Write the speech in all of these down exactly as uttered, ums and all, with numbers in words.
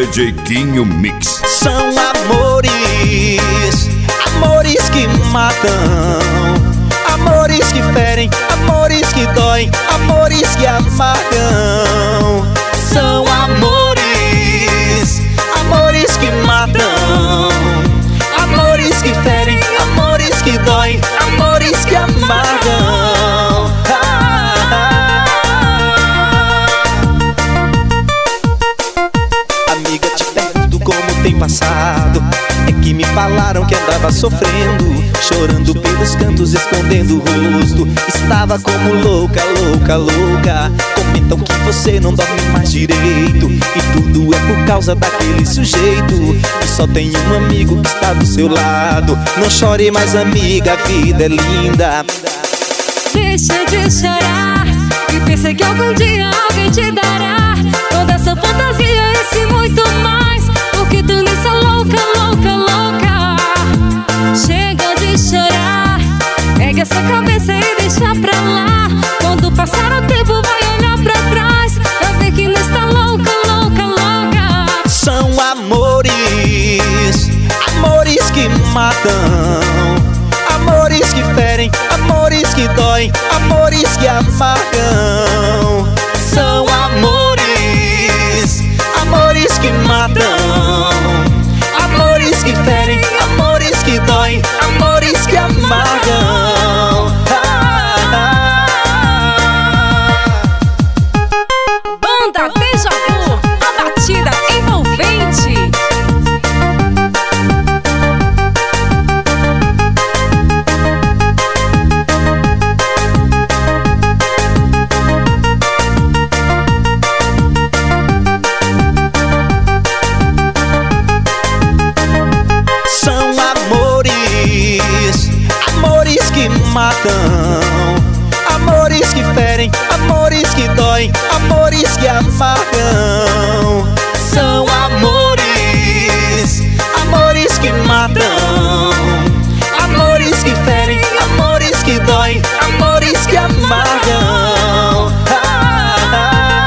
D J Quinho Mix. São amores, amores que matam, amores que ferem, amores que doem, amores que amargam. São amores, amores que matam, amores que ferem, amores que doem, amores que amargam. Ah, ah, ah. Amiga, te pergunto como tem passado. É que me falaram que andava sofrendo, chorando pelos cantos, escondendo o rosto. Estava como louca, louca, louca. Comentam que você não dorme mais direito, e tudo é por causa daquele sujeito que só tem um amigo que está do seu lado. Não chore mais, amiga, a vida é linda. Deixa de chorar e pensa que algum dia alguém te dará toda essa fantasia, esse muito mais, porque tu nem sou louca, louca, louca. Chega de chorar, pega essa cabeça e deixa pra lá. Quando passar o tempo vai olhar pra trás, vai ver que não está louca, louca, louca. São amores, amores que matam, amores que ferem, amores que doem, amores que amargam. São amores, amores que matam, amores que ferem, amores que doem, amores que amargam. Ah, ah, ah. Banda Deja Vu, a batida envolvente. matam, amores que ferem, amores que doem, amores que amargam. São amores, amores que matam, amores que ferem, amores que doem, amores que amargam. Ah, ah,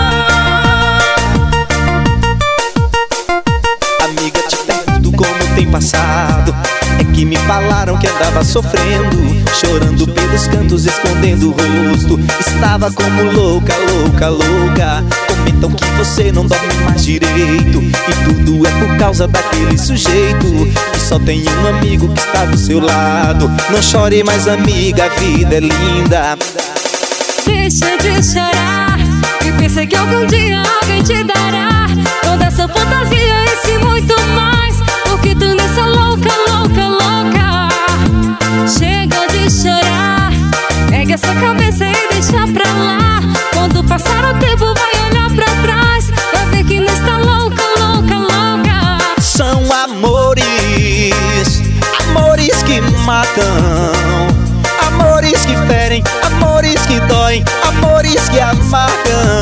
ah. Amiga, te pergunto como tem passado. É que me falaram que andava sofrendo, chorando pelos cantos, escondendo o rosto. Estava como louca, louca, louca. Comentam que você não dorme mais direito, e tudo é por causa daquele sujeito que só tem um amigo que está do seu lado. Não chore mais, amiga, a vida é linda. Deixa de chorar e pensa que algum dia alguém te dará toda essa fantasia, esse muito mais, porque tu não sou louca, louca, louca. Chega de chorar, pega essa cabeça e deixa pra lá. Quando passar o tempo vai olhar pra trás, vai ver que não está louca, louca, louca. São amores, amores que matam, amores que ferem, amores que doem, amores que amargam.